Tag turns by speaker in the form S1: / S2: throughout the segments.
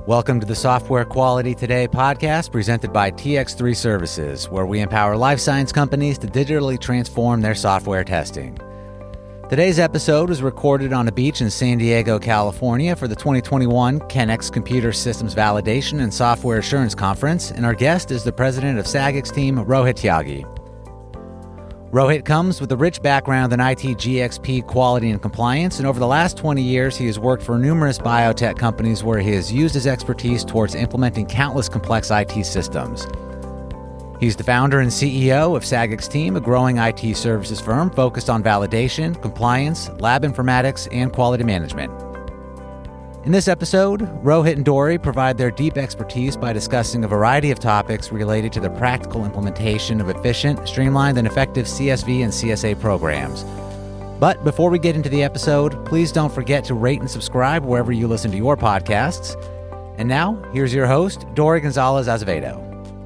S1: Welcome to the Software Quality Today podcast presented by TX3 Services, where we empower life science companies to digitally transform their software testing. Today's episode was recorded on a beach in San Diego, California for the 2021 Kennex Computer Systems Validation and Software Assurance Conference, and our guest is the president of SAGX team, Rohit Tyagi. Rohit comes with a rich background in IT GXP quality and compliance, and over the last 20 years, he has worked for numerous biotech companies where he has used his expertise towards implementing countless complex IT systems. He's the founder and CEO of SAGX team, a growing IT services firm focused on validation, compliance, lab informatics, and quality management. In this episode, Rohit and Dory provide their deep expertise by discussing a variety of topics related to the practical implementation of efficient, streamlined, and effective CSV and CSA programs. But before we get into the episode, please don't forget to rate and subscribe wherever you listen to your podcasts. And now, here's your host, Dory Gonzalez Azevedo.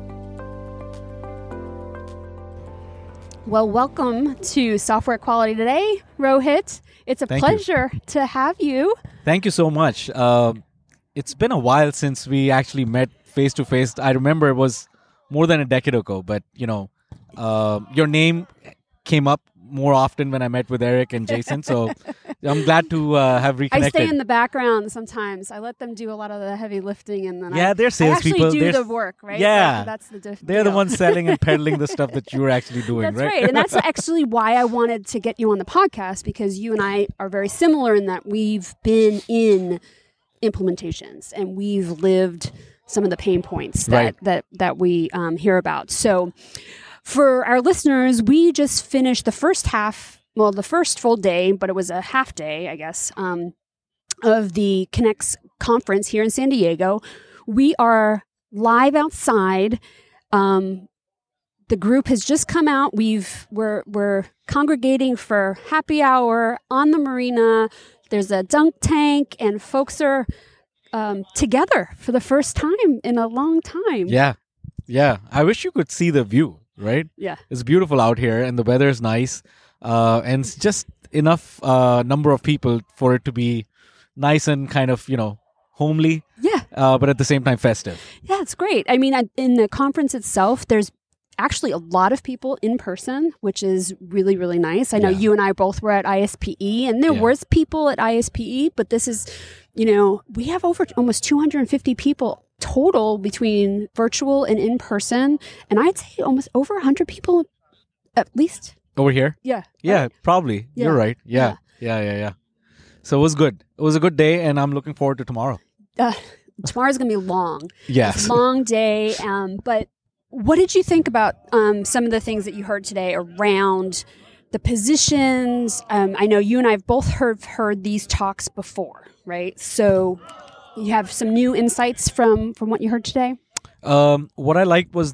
S2: Well, welcome to Software Quality Today, Rohit. It's a pleasure to have you.
S3: Thank you so much. It's been a while since we actually met face-to-face. I remember it was more than a decade ago, but, your name came up more often when I met with Eric and Jason, so I'm glad to have reconnected.
S2: I stay in the background sometimes. I let them do a lot of the heavy lifting, and then
S3: they're salespeople.
S2: I actually do the work, right?
S3: Yeah.
S2: That's the difference.
S3: They're the ones selling and peddling the stuff that you're actually doing,
S2: That's
S3: right?
S2: right. And that's actually why I wanted to get you on the podcast, because you and I are very similar in that we've been in implementations and we've lived some of the pain points that we hear about. So for our listeners, we just finished the first full day, but it was a half day, I guess, of the Kennex conference here in San Diego. We are live outside. The group has just come out. We're congregating for happy hour on the marina. There's a dunk tank, and folks are together for the first time in a long time.
S3: Yeah. I wish you could see the view. Right?
S2: Yeah.
S3: It's beautiful out here and the weather is nice. And it's just enough number of people for it to be nice and kind of, homely.
S2: Yeah.
S3: But at the same time festive.
S2: Yeah, it's great. I mean, in the conference itself, there's actually a lot of people in person, which is really, really nice. I know you and I both were at ISPE, and there was people at ISPE, but this is, we have over almost 250 people total between virtual and in person, and I'd say almost over 100 people at least.
S3: Over here?
S2: Yeah.
S3: Yeah,
S2: right.
S3: probably.
S2: Yeah.
S3: You're right. Yeah. So it was good. It was a good day, and I'm looking forward to tomorrow.
S2: Tomorrow's going to be long.
S3: Yes.
S2: It's a long day, but what did you think about some of the things that you heard today around the positions? I know you and I have both heard these talks before, right? So you have some new insights from what you heard today?
S3: What I liked was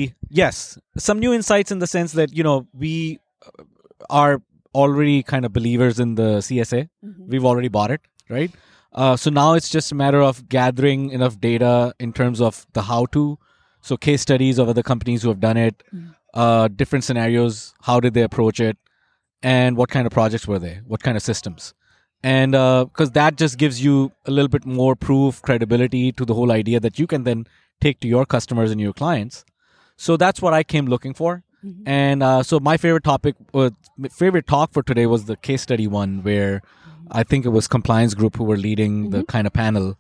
S3: some new insights in the sense that, we are already kind of believers in the CSA. Mm-hmm. We've already bought it, right? So now it's just a matter of gathering enough data in terms of the how-to. So case studies of other companies who have done it, different scenarios, how did they approach it, and what kind of projects were they, what kind of systems. And because that just gives you a little bit more proof, credibility to the whole idea that you can then take to your customers and your clients. So that's what I came looking for. Mm-hmm. And so my favorite talk for today was the case study one, where I think it was Compliance Group who were leading the kind of panel.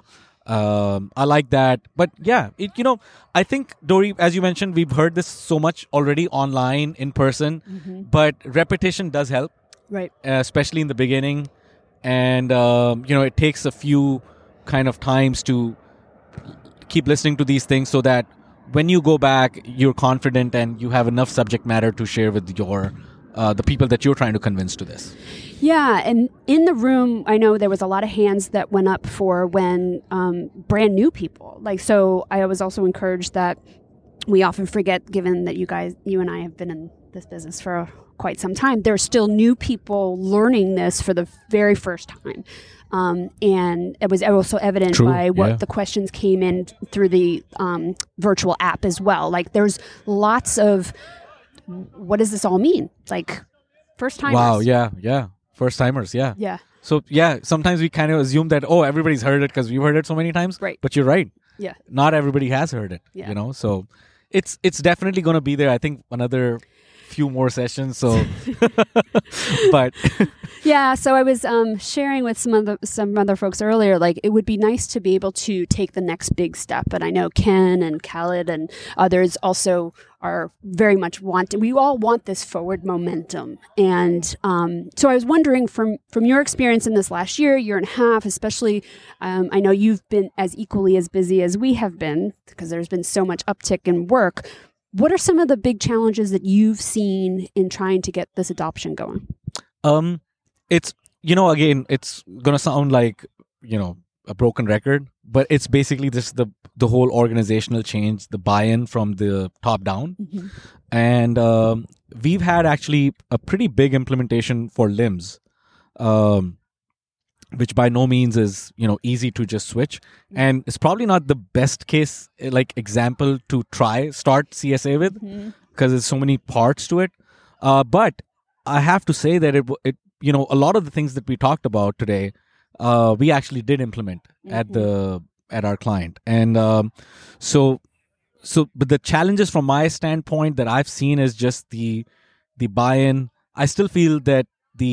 S3: I like that. But yeah, I think, Dory, as you mentioned, we've heard this so much already online, in person, but repetition does help.
S2: Right.
S3: Especially in the beginning. And, it takes a few kind of times to keep listening to these things so that when you go back, you're confident and you have enough subject matter to share with your the people that you're trying to convince to this.
S2: Yeah, and in the room, I know there was a lot of hands that went up for when brand new people. So I was also encouraged that we often forget, given that you and I have been in this business for quite some time, there's still new people learning this for the very first time. And it was also evident by what the questions came in through the virtual app as well. There's lots of, what does this all mean? First timers.
S3: Wow, yeah. First timers, yeah.
S2: Yeah.
S3: So yeah, sometimes we kind of assume that, oh, everybody's heard it because we've heard it so many times.
S2: Right.
S3: But you're right.
S2: Yeah.
S3: Not everybody has heard it.
S2: Yeah.
S3: You know, so it's definitely going to be there. I think another few more sessions. So, but
S2: yeah. So I was sharing with some other folks earlier. Like, it would be nice to be able to take the next big step. And I know Ken and Khaled and others also are very much we all want this forward momentum. And so I was wondering from your experience in this last year and a half, especially, I know you've been as equally as busy as we have been because there's been so much uptick in work. What are some of the big challenges that you've seen in trying to get this adoption going?
S3: It's, again, it's going to sound like, a broken record, but it's basically just the whole organizational change, the buy-in from the top down.
S2: Mm-hmm.
S3: And we've had actually a pretty big implementation for LIMS, which by no means is, easy to just switch. And it's probably not the best case, example to start CSA with, because there's so many parts to it. But I have to say that it a lot of the things that we talked about today, we actually did implement at our client. And but the challenges from my standpoint that I've seen is just the buy-in. I still feel that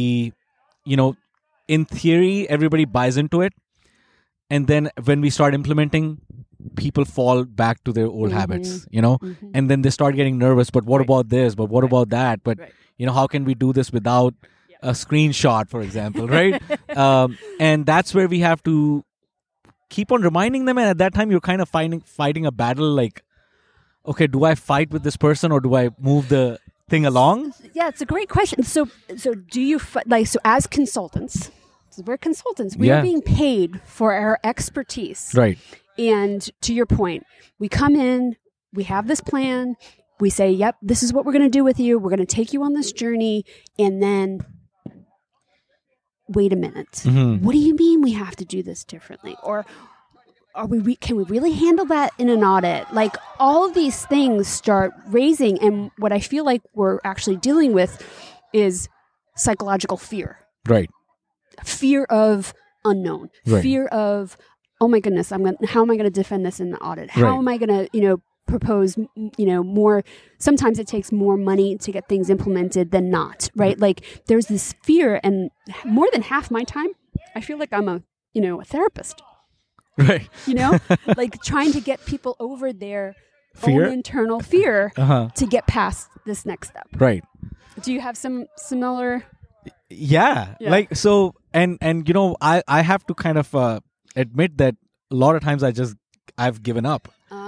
S3: in theory, everybody buys into it. And then when we start implementing, people fall back to their old habits, and then they start getting nervous. But what about this? But what about that? But, how can we do this without a screenshot, for example, right? And that's where we have to keep on reminding them. And at that time, you're kind of fighting a battle like, okay, do I fight with this person or do I move the thing along?
S2: Yeah, it's a great question. So do you, as consultants, we're consultants, we are being paid for our expertise.
S3: Right.
S2: And to your point, we come in, we have this plan, we say, yep, this is what we're going to do with you. We're going to take you on this journey. And then, wait a minute. Mm-hmm. What do you mean we have to do this differently? Or can we really handle that in an audit? Like, all of these things start raising. And what I feel like we're actually dealing with is psychological fear.
S3: Right.
S2: Fear of unknown. Right. Fear of, oh my goodness, how am I going to defend this in the audit? How am I going to, propose, more? Sometimes it takes more money to get things implemented than not, right? Like, there's this fear, and more than half my time, I feel like I'm a therapist.
S3: Right.
S2: Like trying to get people over their
S3: fear?
S2: Own internal fear to get past this next step.
S3: Right.
S2: Do you have some similar?
S3: Yeah. Like, so, and I have to kind of admit that a lot of times I've given up.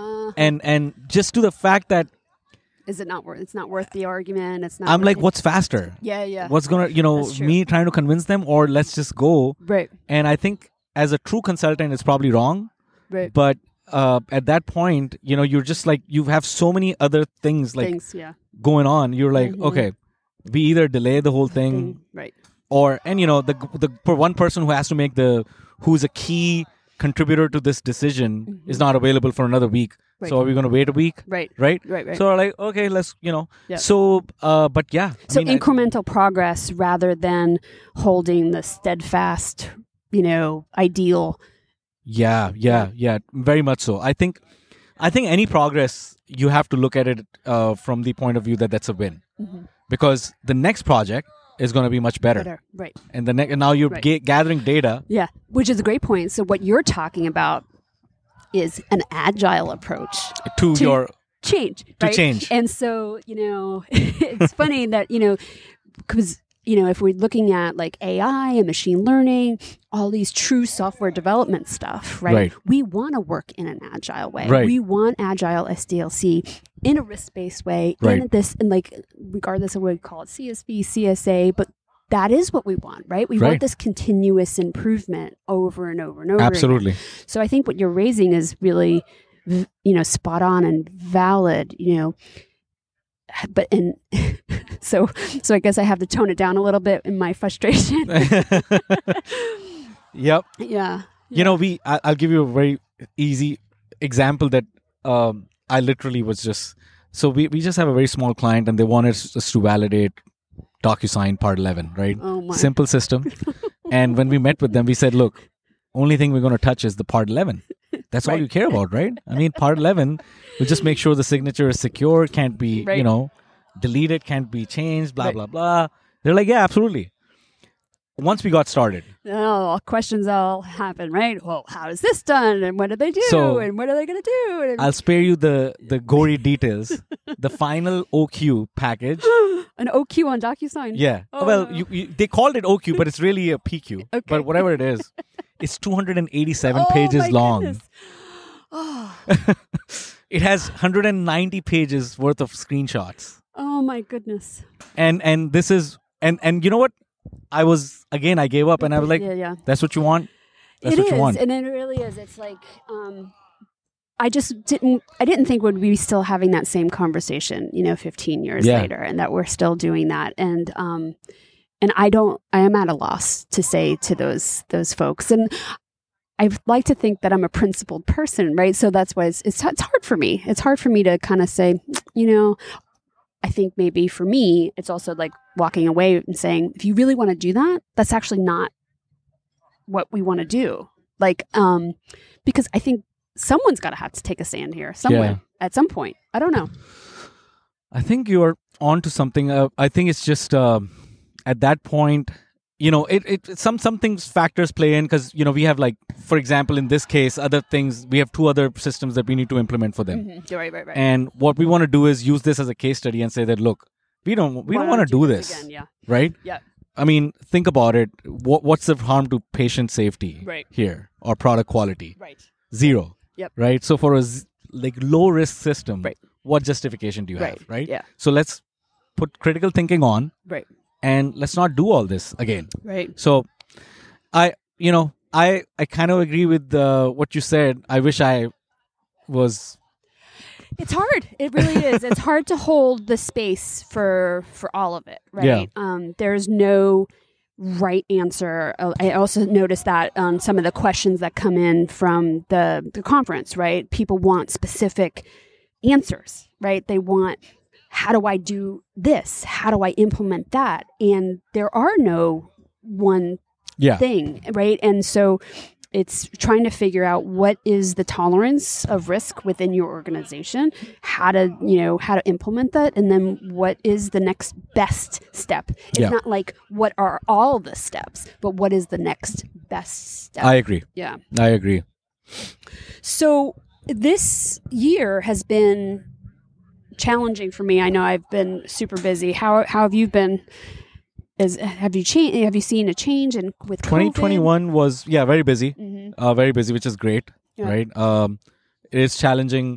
S3: And just to the fact that
S2: it's not worth the argument. It's not.
S3: I'm like, what's faster?
S2: Yeah.
S3: What's gonna, me trying to convince them, or let's just go.
S2: Right.
S3: And I think as a true consultant, it's probably wrong.
S2: Right.
S3: But at that point, you're just like, you have so many other things going on. You're like, okay, we either delay the whole thing,
S2: right?
S3: Or the for one person who has to make who's a key contributor to this decision is not available for another week. Right. So are we going to wait a week?
S2: Right.
S3: So we're like, okay, let's, So, but yeah.
S2: So incremental progress rather than holding the steadfast, ideal.
S3: Yeah. Very much so. I think any progress, you have to look at it from the point of view that that's a win. Mm-hmm. Because the next project is going to be much better.
S2: Right.
S3: And now you're gathering data.
S2: Yeah, which is a great point. So what you're talking about is an agile approach
S3: to your
S2: change.
S3: To
S2: right?
S3: change.
S2: And so, it's funny that, because, if we're looking at like AI and machine learning, all these true software development stuff, right? We want to work in an agile way.
S3: Right.
S2: We want agile SDLC in a risk-based way,
S3: right.
S2: and like, regardless of what we call it, CSV, CSA, but that is what we want, right? We want this continuous improvement over and over and over.
S3: Absolutely.
S2: Again. So I think what you're raising is really, spot on and valid, but so I guess I have to tone it down a little bit in my frustration.
S3: Yep.
S2: Yeah.
S3: I'll give you a very easy example that I literally was just, so we just have a very small client and they wanted us to validate DocuSign Part 11, right?
S2: Oh my.
S3: Simple system. And when we met with them, we said, look, only thing we're going to touch is the part 11. That's all you care about, right? I mean, part 11, we'll just make sure the signature is secure, can't be, deleted, can't be changed, blah, blah, blah. They're like, yeah, absolutely. Once we got started.
S2: Questions all happen, right? Well, how is this done? And what do they do? And what are they going to do? And
S3: I'll spare you the gory details. The final OQ package.
S2: An OQ on DocuSign?
S3: Yeah.
S2: Oh,
S3: well,
S2: no.
S3: they called it OQ, but it's really a PQ.
S2: Okay.
S3: But whatever it is, it's 287 pages long.
S2: Oh.
S3: It has 190 pages worth of screenshots.
S2: Oh my goodness.
S3: And this is, and you know what? I gave up and I was like, that's what you want? That's what you want.
S2: And it really is. It's like, I didn't think we'd be still having that same conversation, 15 years later, and that we're still doing that. And I am at a loss to say to those folks. And I like to think that I'm a principled person, right? So that's why it's hard for me. It's hard for me to kind of say, I think maybe for me, it's also like walking away and saying, if you really want to do that, that's actually not what we want to do. Like, because I think someone's got to have to take a stand here somewhere at some point. I don't know.
S3: I think you're onto something. I think it's just at that point, some things factors play in because, we have like, for example, in this case, other things, we have 2 other systems that we need to implement for them.
S2: Mm-hmm. Right.
S3: And what we want to do is use this as a case study and say that, look, we don't want to do this
S2: again,
S3: right?
S2: Yeah.
S3: I mean, think about it. What's the harm to patient safety here or product quality?
S2: Right.
S3: 0.
S2: Yep.
S3: Right. So for a low risk system, what justification do you have? Right.
S2: Yeah.
S3: So let's put critical thinking on.
S2: Right.
S3: And let's not do all this again.
S2: Right.
S3: So I kind of agree with what you said. I wish I was.
S2: It's hard. It really is. It's hard to hold the space for all of it, right?
S3: Yeah.
S2: There's no right answer. I also noticed that on some of the questions that come in from the conference, right? People want specific answers, right? They want, how do I do this? How do I implement that? And there are no one thing, right? And so it's trying to figure out what is the tolerance of risk within your organization, how to implement that, and then what is the next best step. It's not like what are all the steps, but what is the next best step.
S3: I agree.
S2: Yeah.
S3: I agree.
S2: So this year has been challenging for me. I know I've been super busy. How have you been? Have you seen a change with COVID?
S3: 2021 was very busy, very busy, which is great, right? It is challenging.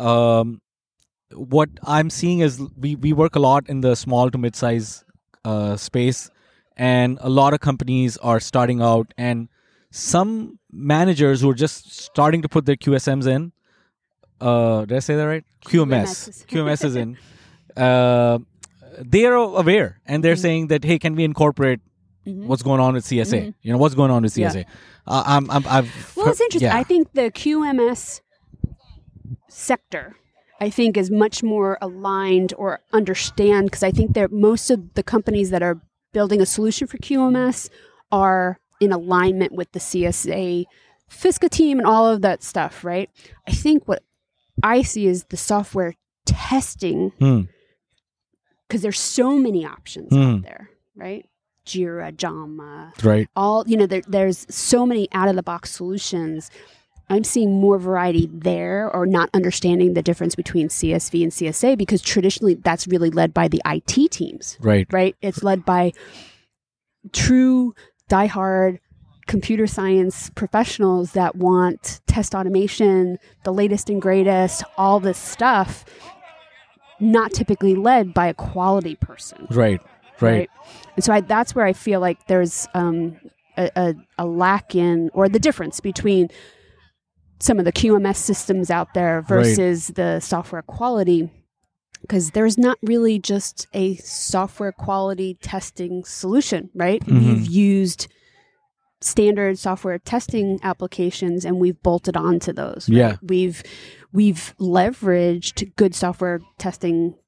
S3: What I'm seeing is we work a lot in the small to mid-size space, and a lot of companies are starting out, and some managers who are just starting to put their QSMs in. Did I say that right? QMS is in. They are aware, and they're saying that, hey, can we incorporate what's going on with CSA? What's going on with CSA?
S2: It's interesting. I think the QMS sector, is much more aligned or understand, because I think that most of the companies that are building a solution for QMS are in alignment with the CSA FISCA team and all of that stuff, right? I think what I see is the software testing, because there's so many options out there, right? Jira, Jama,
S3: right?
S2: All there's so many out-of-the-box solutions. I'm seeing more variety there, or not understanding the difference between CSV and CSA, because traditionally that's really led by the IT teams,
S3: right?
S2: It's led by true diehard computer science professionals that want test automation, the latest and greatest, all this stuff. Not typically led by a quality person. Right. And so that's where I feel like there's a lack in, or the difference between some of the QMS systems out there versus the software quality, because there's not really just a software quality testing solution, right? We've used standard software testing applications and we've bolted onto those. Right? We've leveraged good software testing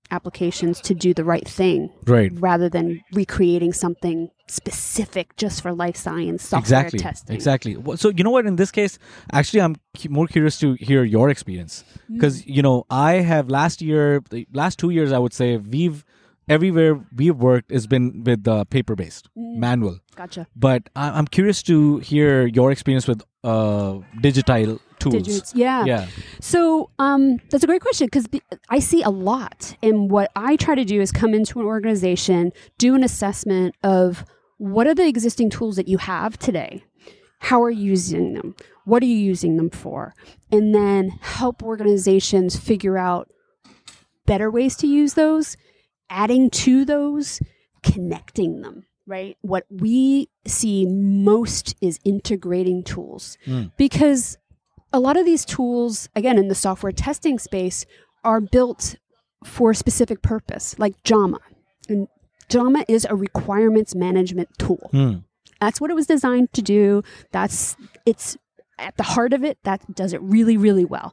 S2: applications to do the right thing,
S3: Right.
S2: rather than recreating something specific just for life science software testing.
S3: Exactly. So you know what? In this case, actually, I'm more curious to hear your experience because I have the last 2 years, I would say everywhere we've worked has been with paper-based, manual.
S2: Gotcha.
S3: But I'm curious to hear your experience with digital tools.
S2: Yeah. So that's a great question because I see a lot. And what I try to do is come into an organization, do an assessment of what are the existing tools that you have today? How are you using them? What are you using them for? And then help organizations figure out better ways to use those, adding to those, connecting them, right? What we see most is integrating tools because a lot of these tools, again, in the software testing space, are built for a specific purpose, like JAMA. And JAMA is a requirements management tool. That's what it was designed to do. It's at the heart of it. That does it really, really well.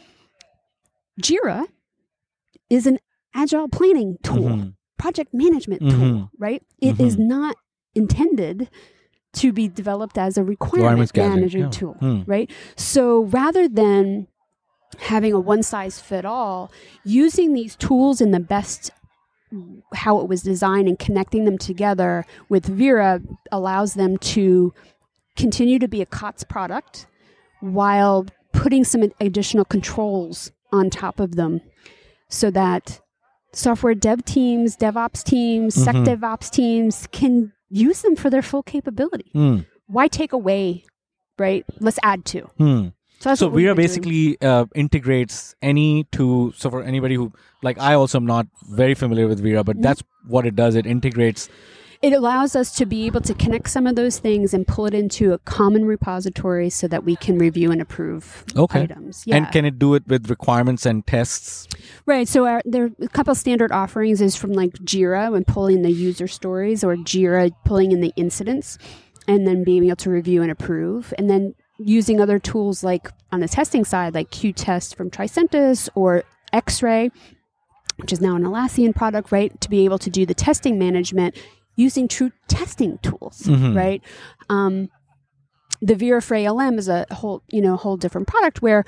S2: Jira is an agile planning tool, project management tool, right? It is not intended to be developed as a requirement management tool, right? So rather than having a one-size-fit-all, using these tools in the best how it was designed and connecting them together with Vera allows them to continue to be a COTS product while putting some additional controls on top of them so that software dev teams, DevOps teams, SecDevOps teams can use them for their full capability. Why take away, right? Let's add to. So
S3: Vera basically integrates any tool. So for anybody who, like I also am not very familiar with Vera, but that's what it does. It integrates.
S2: It allows us to be able to connect some of those things and pull it into a common repository so that we can review and approve items. Yeah.
S3: And can it do it with requirements and tests?
S2: Right. So there are a couple of standard offerings is from like Jira when pulling the user stories or Jira pulling in the incidents and then being able to review and approve. And then using other tools like on the testing side, like Qtest from Tricentis or X-Ray, which is now an Atlassian product, right? To be able to do the testing management using true testing tools, right? The Vera for ALM is a whole different product where,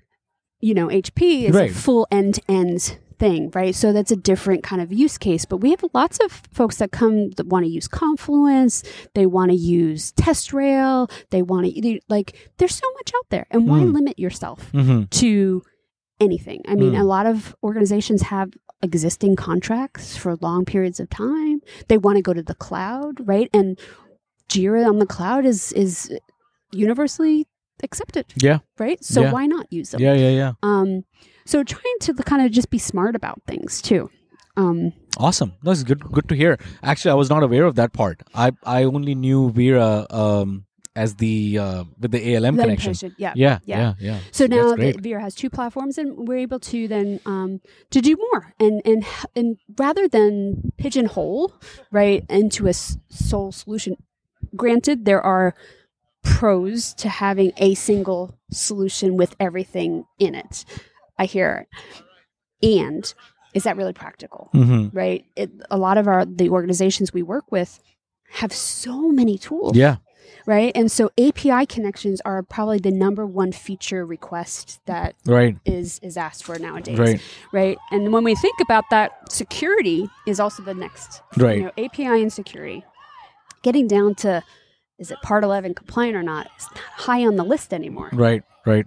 S2: HP is a full end-to-end thing, right? So that's a different kind of use case. But we have lots of folks that come that want to use Confluence. They want to use TestRail. They want to, there's so much out there. And why limit yourself to anything? I mean, a lot of organizations have existing contracts for long periods of time. They want to go to the cloud, right? And Jira on the cloud is universally accepted.
S3: Yeah.
S2: Right? So why not use them?
S3: Yeah.
S2: So trying to kind of just be smart about things too.
S3: Awesome. That's good to hear. Actually, I was not aware of that part. I only knew Vera as the with the ALM connection. Yeah.
S2: So now Vera has two platforms, and we're able to then to do more, and rather than pigeonhole right into a sole solution. Granted, there are pros to having a single solution with everything in it. I hear it. And is that really practical? Right? A lot of the organizations we work with have so many tools.
S3: Yeah.
S2: Right? And so API connections are probably the number one feature request that is asked for nowadays. Right? And when we think about that, security is also the next.
S3: Right.
S2: API and security. Getting down to, is it Part 11 compliant or not? It's not high on the list anymore.
S3: Right.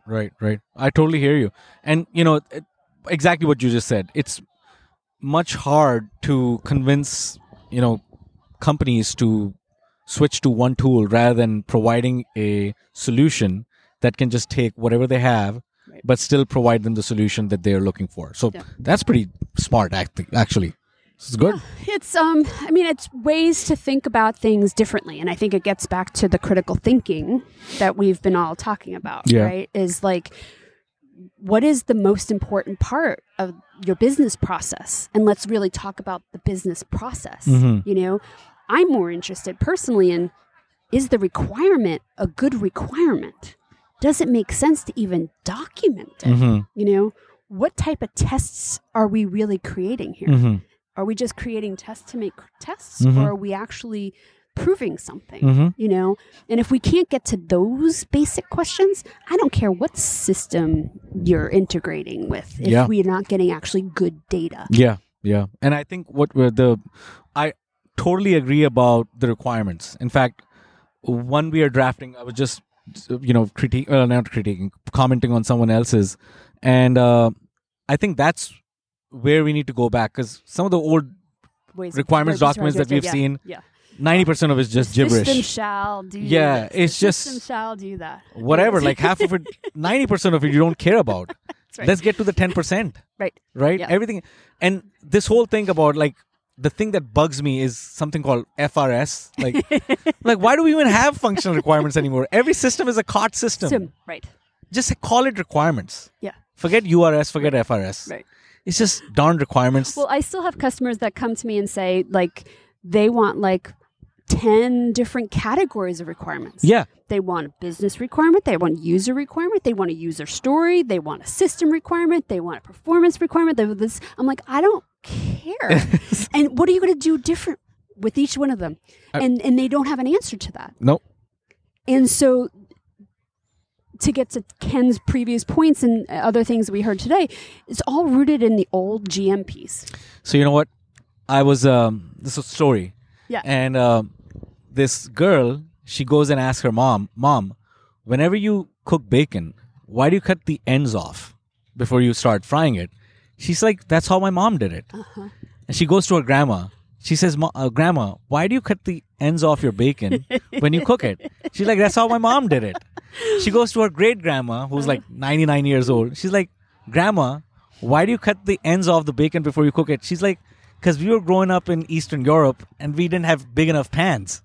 S3: I totally hear you. And, exactly what you just said. It's much hard to convince, companies to switch to one tool rather than providing a solution that can just take whatever they have, but still provide them the solution that they're looking for. So that's pretty smart, actually. This is good.
S2: Yeah, it's ways to think about things differently. And I think it gets back to the critical thinking that we've been all talking about, right? Is like, what is the most important part of your business process? And let's really talk about the business process. I'm more interested personally in, is the requirement a good requirement? Does it make sense to even document it? what type of tests are we really creating here?
S3: Mm-hmm.
S2: Are we just creating tests to make tests,
S3: Mm-hmm.
S2: or are we actually proving something?
S3: Mm-hmm.
S2: You know, and if we can't get to those basic questions, I don't care what system you're integrating with if
S3: Yeah.
S2: we're not getting actually good data.
S3: Yeah, yeah. And I think I totally agree about the requirements. In fact, when we are drafting, I was just, not critiquing, commenting on someone else's. And I think that's where we need to go back, because some of the old requirements documents that we've seen, 90% of it's just gibberish.
S2: System shall do
S3: Yeah,
S2: this.
S3: it's
S2: The
S3: just
S2: system shall do that.
S3: whatever, like half of it, 90% of it you don't care about.
S2: right.
S3: Let's get to the 10%. Right?
S2: Yeah.
S3: Everything. And this whole thing about like, the thing that bugs me is something called FRS. Like why do we even have functional requirements anymore? Every system is a COT system.
S2: Right.
S3: Just call it requirements.
S2: Yeah.
S3: Forget URS, forget FRS.
S2: Right.
S3: It's just darn requirements.
S2: Well, I still have customers that come to me and say, like, they want like 10 different categories of requirements.
S3: Yeah.
S2: They want a business requirement. They want user requirement. They want a user story. They want a system requirement. They want a performance requirement. I'm like, I don't care. And what are you going to do different with each one of them? And they don't have an answer to that.
S3: Nope.
S2: And so, to get to Ken's previous points and other things that we heard today, it's all rooted in the old GM piece.
S3: So you know what? I was this is a story.
S2: Yeah.
S3: And this girl, she goes and asks her mom, whenever you cook bacon, why do you cut the ends off before you start frying it? She's like, that's how my mom did it.
S2: Uh-huh.
S3: And she goes to her grandma. She says, Grandma, why do you cut the ends off your bacon when you cook it? She's like, that's how my mom did it. She goes to her great-grandma, who's like 99 years old. She's like, Grandma, why do you cut the ends off the bacon before you cook it? She's like, because we were growing up in Eastern Europe and we didn't have big enough pans.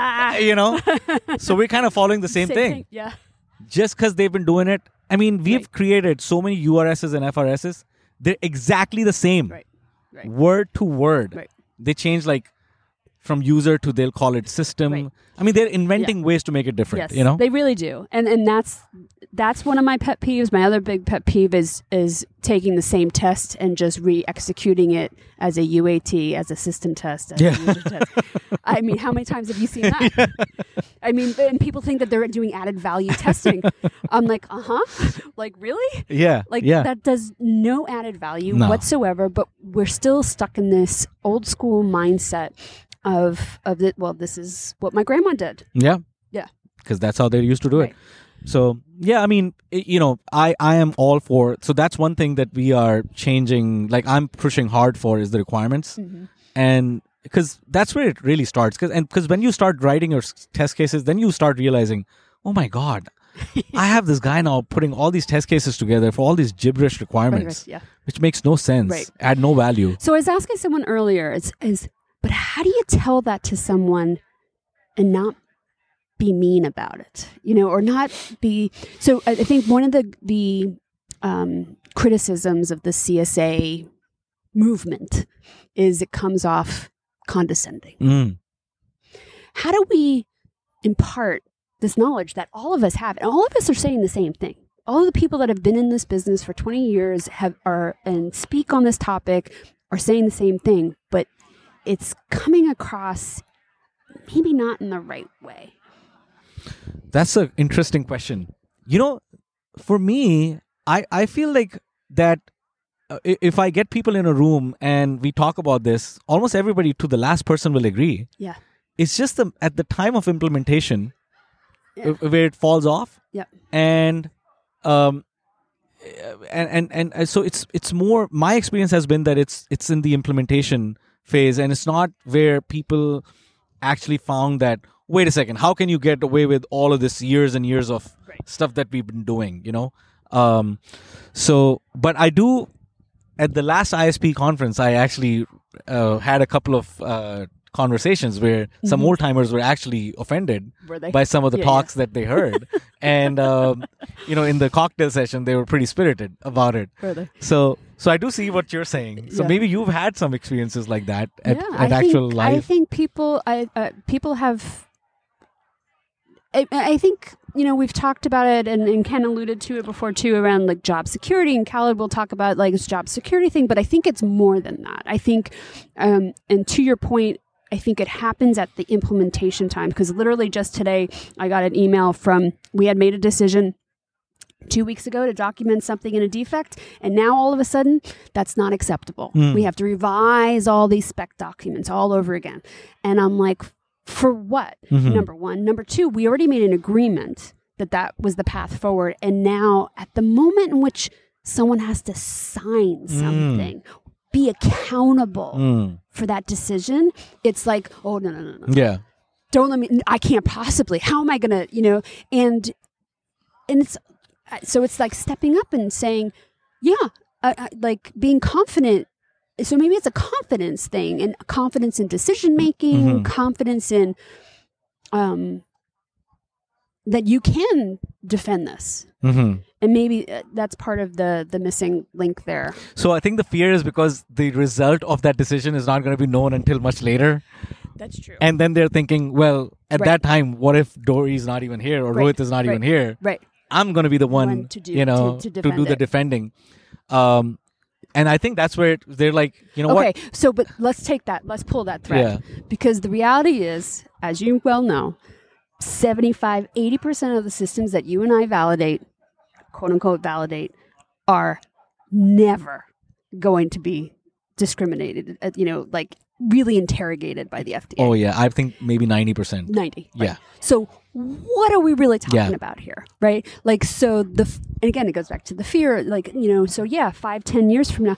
S3: So we're kind of following the same thing.
S2: Yeah.
S3: Just because they've been doing it. I mean, we've created so many URSs and FRSs. They're exactly the same.
S2: Right.
S3: Word to word.
S2: Right.
S3: They change like from user to they'll call it system.
S2: Right.
S3: I mean, they're inventing ways to make it different.
S2: Yes, they really do. And that's one of my pet peeves. My other big pet peeve is taking the same test and just re-executing it as a UAT, as a system test, as a user test. I mean, how many times have you seen that? Yeah. I mean, and people think that they're doing added value testing. I'm like, like really?
S3: Yeah.
S2: Like
S3: yeah.
S2: that does no added value whatsoever, but we're still stuck in this old school mindset of this is what my grandma did.
S3: Yeah.
S2: Yeah.
S3: Because that's how they used to do it. So, yeah, I mean, I am all for, so that's one thing that we are changing, like I'm pushing hard for is the requirements. Mm-hmm. And because that's where it really starts. Because when you start writing your test cases, then you start realizing, oh my God, I have this guy now putting all these test cases together for all these gibberish requirements, which makes no sense, add no value.
S2: So I was asking someone earlier, but how do you tell that to someone and not be mean about it, or not be? So I think one of the criticisms of the CSA movement is it comes off condescending.
S3: Mm.
S2: How do we impart this knowledge that all of us have, and all of us are saying the same thing? All of the people that have been in this business for 20 years and speak on this topic are saying the same thing, but it's coming across maybe not in the right way.
S3: That's an interesting question. For me, I feel like that if I get people in a room and we talk about this, almost everybody to the last person will agree. Yeah. It's just at the time of implementation where it falls off. Yeah. And so it's more, my experience has been that it's in the implementation phase, and it's not where people actually found that, wait a second, how can you get away with all of this years and years of stuff that we've been doing, but I do, at the last ISP conference, I actually had a couple of conversations where some old timers were actually offended by some of the talks that they heard. And, in the cocktail session, they were pretty spirited about it. So I do see what you're saying. So maybe you've had some experiences like that at actual life.
S2: I think people have, I think, we've talked about it, and Ken alluded to it before too, around like job security, and Khaled will talk about like this job security thing, but I think it's more than that. I think, and to your point, I think it happens at the implementation time, because literally just today I got an email we had made a decision 2 weeks ago to document something in a defect, and now all of a sudden that's not acceptable. We have to revise all these spec documents all over again. And I'm like, for what? Number one. Number two, we already made an agreement that was the path forward. And now at the moment in which someone has to sign something, be accountable for that decision, it's like, oh, no.
S3: Yeah.
S2: Don't let me, I can't possibly, how am I going to, and it's like stepping up and saying, like being confident. So maybe it's a confidence thing, and confidence in decision making, confidence in that you can defend this. And maybe that's part of the missing link there.
S3: So I think the fear is because the result of that decision is not going to be known until much later.
S2: That's true.
S3: And then they're thinking, well, at that time, what if Dory is not even here, or Rohit is not even here?
S2: Right.
S3: I'm going to be the one to do, to do the defending. And I think that's where they're like, what?
S2: Okay, so but let's pull that thread. Yeah. Because the reality is, as you well know, 75-80% of the systems that you and I validate, quote unquote validate, are never going to be discriminated, like really interrogated by the FDA.
S3: Oh yeah, I think maybe 90%.
S2: 90.
S3: Yeah.
S2: Right? So what are we really talking about here, right? Like, so and again, it goes back to the fear, like, 5-10 years from now,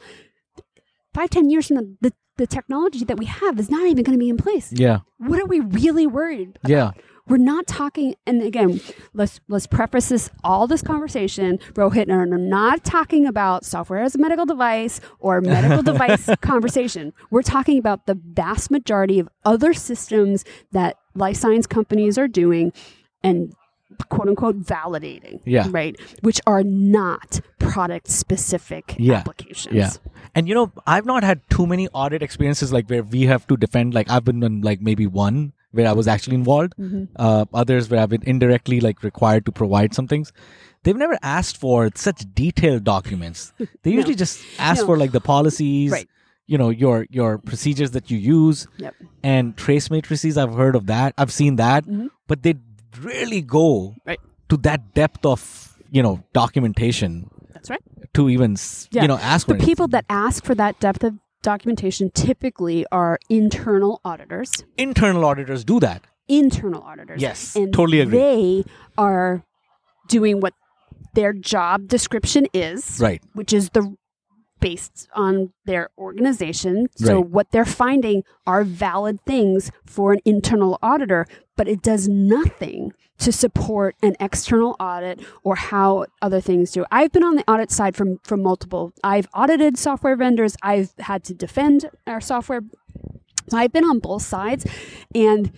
S2: 5-10 years from now, the technology that we have is not even going to be in place.
S3: Yeah.
S2: What are we really worried about?
S3: Yeah.
S2: We're not talking, and again, let's preface all this conversation, Rohit, and I'm not talking about software as a medical device or medical device conversation. We're talking about the vast majority of other systems that life science companies are doing and quote unquote validating, right? Which are not product specific applications.
S3: Yeah. And I've not had too many audit experiences like where we have to defend, like I've been on like maybe one where I was actually involved, others where I've been indirectly like required to provide some things. They've never asked for such detailed documents. They usually just ask for like the policies,
S2: right.
S3: Your procedures that you use, and trace matrices. I've heard of that. I've seen that, but they really go to that depth of, documentation.
S2: That's right.
S3: To even, ask for
S2: the people that ask for that depth of documentation typically are internal auditors.
S3: Internal auditors do that.
S2: Internal auditors.
S3: Yes,
S2: and
S3: totally agree.
S2: They are doing what their job description is,
S3: right?
S2: Which is based on their organization. So what they're finding are valid things for an internal auditor, but it does nothing to support an external audit or how other things do. I've been on the audit side from multiple. I've audited software vendors. I've had to defend our software. So I've been on both sides, and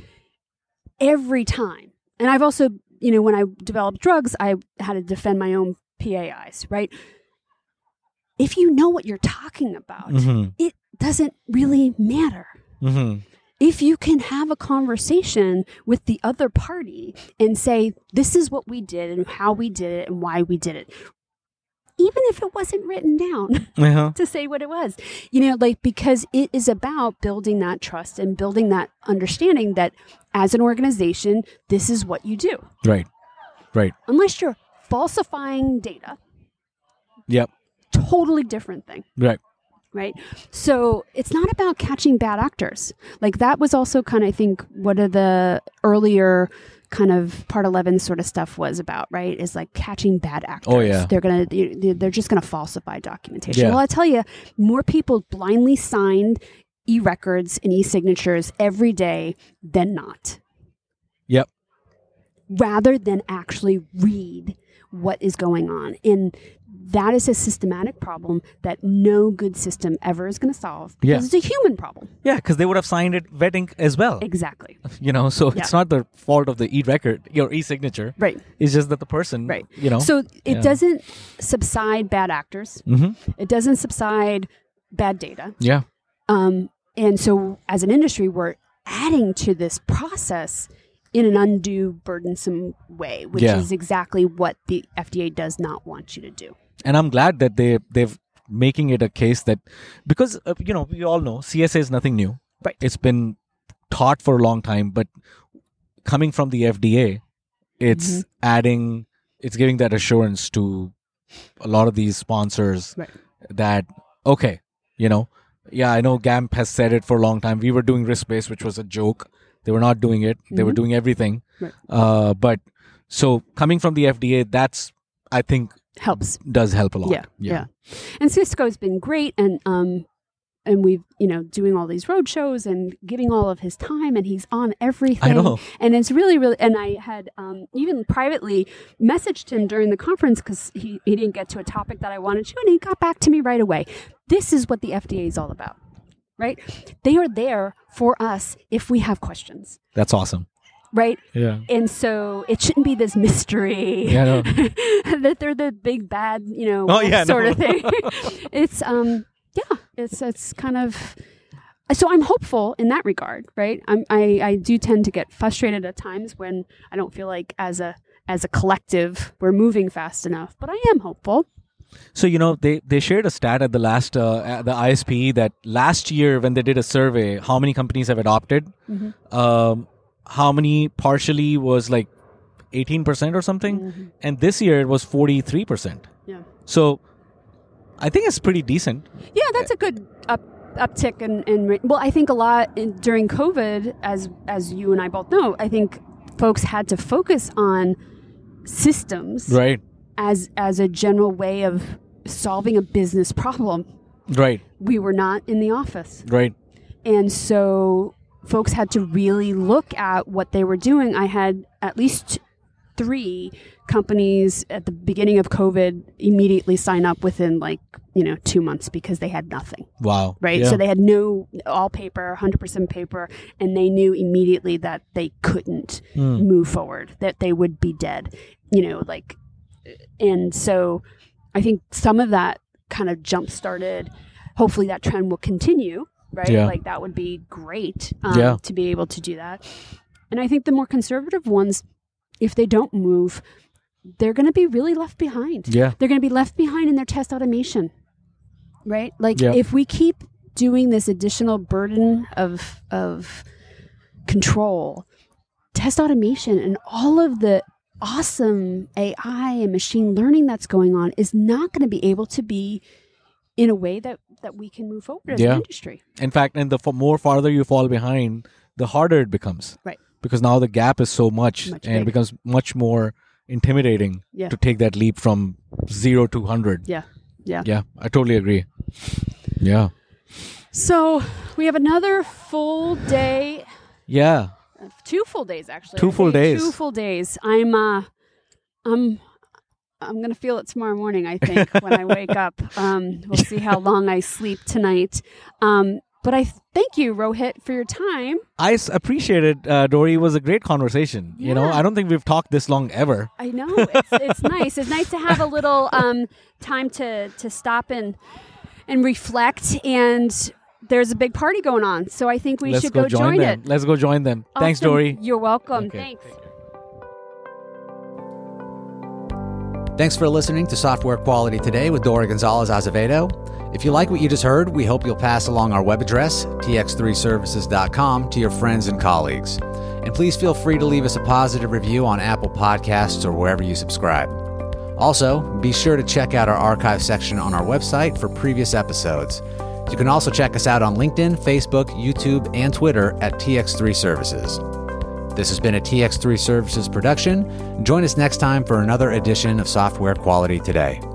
S2: every time, and I've also, when I developed drugs, I had to defend my own PAIs, right? If you know what you're talking about, it doesn't really matter. If you can have a conversation with the other party and say, this is what we did and how we did it and why we did it, even if it wasn't written down to say what it was, because it is about building that trust and building that understanding that as an organization, this is what you do.
S3: Right.
S2: Unless you're falsifying data.
S3: Yep.
S2: Totally different thing. Right. So it's not about catching bad actors. Like that was also kind of, I think, what are the earlier kind of Part 11 sort of stuff was about, right? Is like catching bad actors.
S3: Oh, yeah.
S2: They're just going to falsify documentation. Well, I tell you, more people blindly signed e-records and e-signatures every day than not.
S3: Yep.
S2: Rather than actually read what is going on. And that is a systematic problem that no good system ever is going to solve because it's a human problem.
S3: Yeah, because they would have signed it wet ink as well.
S2: Exactly.
S3: So it's not the fault of the e-record, your e-signature.
S2: Right.
S3: It's just that the person,
S2: So it doesn't subside bad actors. It doesn't subside bad data.
S3: Yeah.
S2: And so as an industry, we're adding to this process in an undue, burdensome way, which
S3: Yeah.
S2: is exactly what the FDA does not want you to do.
S3: And I'm glad that they've making it a case that, because we all know CSA is nothing new.
S2: Right.
S3: It's been taught for a long time, but coming from the FDA, it's it's giving that assurance to a lot of these sponsors
S2: Right.
S3: that, okay, I know GAMP has said it for a long time. We were doing risk-based, which was a joke. They were not doing it. They were doing everything.
S2: Right.
S3: But so coming from the FDA, that's, I think,
S2: Helps.
S3: does help a lot.
S2: Yeah. And Cisco's been great, and we've doing all these road shows and giving all of his time, and he's on everything.
S3: I know.
S2: And it's really, really. And I had even privately messaged him during the conference because he didn't get to a topic that I wanted to, and he got back to me right away. This is what the FDA is all about, right? They are there for us if we have questions.
S3: That's awesome.
S2: Right?
S3: Yeah.
S2: And so it shouldn't be this mystery that they're the big bad, sort of thing. It's it's kind of, so I'm hopeful in that regard, right? I do tend to get frustrated at times when I don't feel like as a collective we're moving fast enough, but I am hopeful.
S3: So, they shared a stat at the last at the ISPE that last year when they did a survey, how many companies have adopted? How many partially was like 18% or something? And this year it was 43%.
S2: Yeah.
S3: So I think it's pretty decent.
S2: Yeah, that's a good uptick. Well, I think a lot during COVID, as you and I both know, I think folks had to focus on systems.
S3: Right.
S2: As a general way of solving a business problem.
S3: Right.
S2: We were not in the office.
S3: Right.
S2: And so folks had to really look at what they were doing. I had at least 3 companies at the beginning of COVID immediately sign up within 2 months because they had nothing.
S3: Wow.
S2: Right.
S3: Yeah.
S2: So they had all paper, 100% paper, and they knew immediately that they couldn't move forward, that they would be dead, and so I think some of that kind of jump started. Hopefully that trend will continue. Right?
S3: Yeah.
S2: That would be great to be able to do that. And I think the more conservative ones, if they don't move, they're going to be really left behind.
S3: Yeah.
S2: They're going to be left behind in their test automation. Right? If we keep doing this additional burden of control, test automation and all of the awesome AI and machine learning that's going on is not going to be able to be in a way that we can move forward as an industry.
S3: In fact, and the more farther you fall behind, the harder it becomes.
S2: Right.
S3: Because now the gap is so much and
S2: bigger.
S3: it becomes much more intimidating to take that leap from 0 to 100.
S2: Yeah.
S3: Yeah, I totally agree. Yeah.
S2: So we have another full day.
S3: Yeah.
S2: 2 full days, actually.
S3: 2 full days.
S2: 2 full days. I'm going to feel it tomorrow morning, I think, when I wake up. We'll see how long I sleep tonight. But I thank you, Rohit, for your time.
S3: I appreciate it, Dory. It was a great conversation.
S2: Yeah.
S3: I don't think we've talked this long ever.
S2: I know. It's nice. It's nice to have a little time to stop and reflect. And there's a big party going on. So I think we should go join
S3: them.
S2: it.
S3: Let's go join them.
S2: Awesome.
S3: Thanks, Dory.
S2: You're welcome.
S3: Okay.
S2: Thanks.
S1: Thanks for listening to Software Quality Today with Dory Gonzalez Azevedo. If you like what you just heard, we hope you'll pass along our web address, tx3services.com, to your friends and colleagues. And please feel free to leave us a positive review on Apple Podcasts or wherever you subscribe. Also, be sure to check out our archive section on our website for previous episodes. You can also check us out on LinkedIn, Facebook, YouTube, and Twitter at TX3 Services. This has been a TX3 Services production. Join us next time for another edition of Software Quality Today.